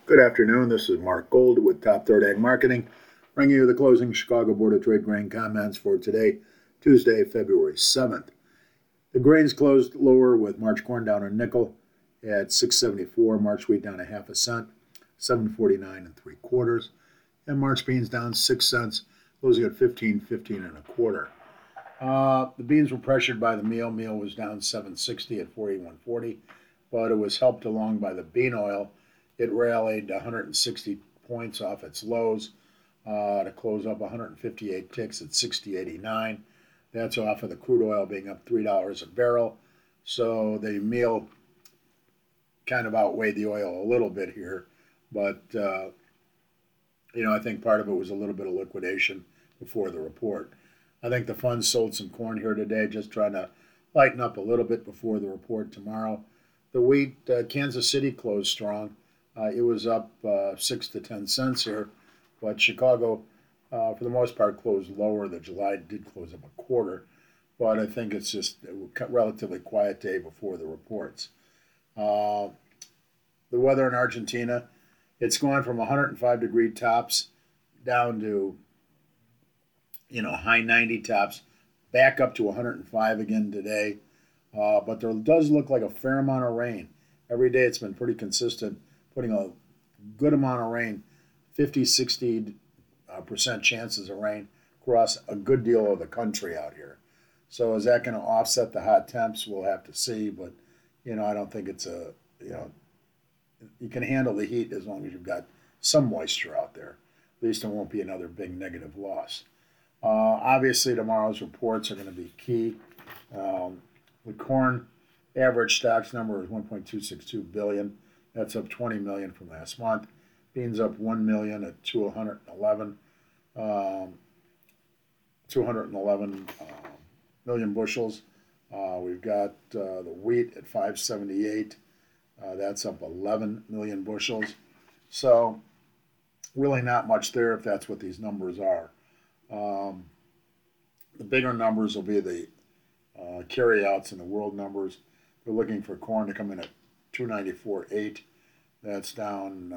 Good afternoon. This is Mark Gold with Top Third Ag Marketing, bringing you the closing Chicago Board of Trade grain comments for today, Tuesday, February 7th. The grains closed lower with March corn down a nickel at 6.74, March wheat down a half a cent, 7.49 and 3/4, and March beans down 6 cents, closing at 15.15 and a quarter. The beans were pressured by the meal. Meal was down 7.60 at 41.40, but it was helped along by the bean oil. It rallied 160 points off its lows to close up 158 ticks at 60.89. That's off of the crude oil being up $3 a barrel. So the meal kind of outweighed the oil a little bit here. But, I think part of it was a little bit of liquidation before the report. I think the funds sold some corn here today, just trying to lighten up a little bit before the report tomorrow. The wheat, Kansas City closed strong. It was up 6 to 10 cents here, but Chicago, for the most part, closed lower. The July did close up a quarter, but I think it's just a relatively quiet day before the reports. The weather in Argentina, it's gone from 105-degree tops down to, high 90 tops, back up to 105 again today. But there does look like a fair amount of rain. Every day it's been pretty consistent, putting a good amount of rain, 50-60% chances of rain across a good deal of the country out here. So is that going to offset the hot temps? We'll have to see. But, I don't think it's you can handle the heat as long as you've got some moisture out there. At least it won't be another big negative loss. Obviously, tomorrow's reports are going to be key. The corn average stocks number is 1.262 billion. That's up 20 million from last month. Beans up 1 million at 211 million bushels. We've got the wheat at 578. That's up 11 million bushels. So really not much there if that's what these numbers are. The bigger numbers will be the carryouts and the world numbers. They're looking for corn to come in at 294.8. That's down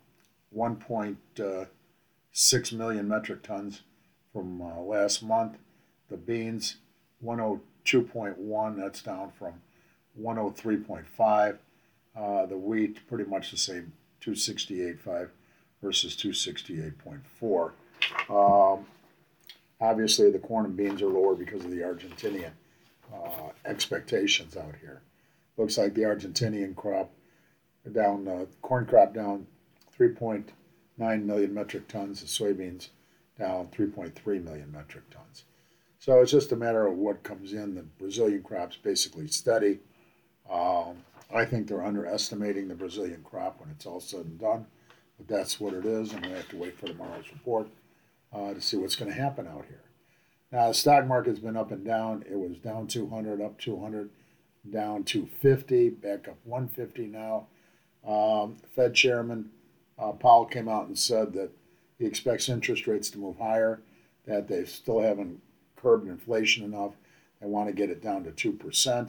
1.6 million metric tons from last month. The beans, 102.1. That's down from 103.5. The wheat, pretty much the same, 268.5 versus 268.4. Obviously, the corn and beans are lower because of the Argentinian expectations out here. Looks like the Argentinian crop down, corn crop down 3.9 million metric tons, the soybeans down 3.3 million metric tons. So it's just a matter of what comes in. The Brazilian crop's basically steady. I think they're underestimating the Brazilian crop when it's all said and done, but that's what it is, and we have to wait for tomorrow's report to see what's going to happen out here. Now, the stock market's been up and down. It was down 200, up 200, down 250, back up 150 now. Fed Chairman Powell came out and said that he expects interest rates to move higher, that they still haven't curbed inflation enough. They want to get it down to 2%.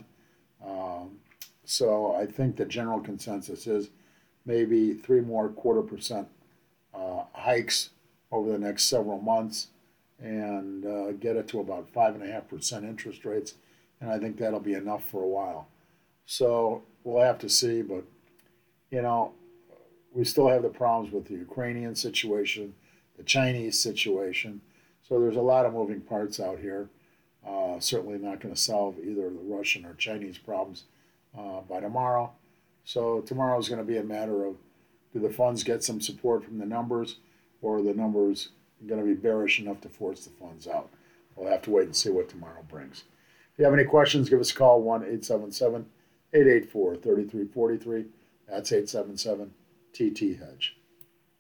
So I think the general consensus is maybe 3 more 0.25% hikes over the next several months and get it to about 5.5% interest rates. And I think that'll be enough for a while. So we'll have to see. But, we still have the problems with the Ukrainian situation, the Chinese situation. So there's a lot of moving parts out here. Certainly not going to solve either the Russian or Chinese problems by tomorrow. So tomorrow is going to be a matter of, do the funds get some support from the numbers, or are the numbers going to be bearish enough to force the funds out? We'll have to wait and see what tomorrow brings. If you have any questions, give us a call, 1-877-884-3343. That's 877-TT-HEDGE.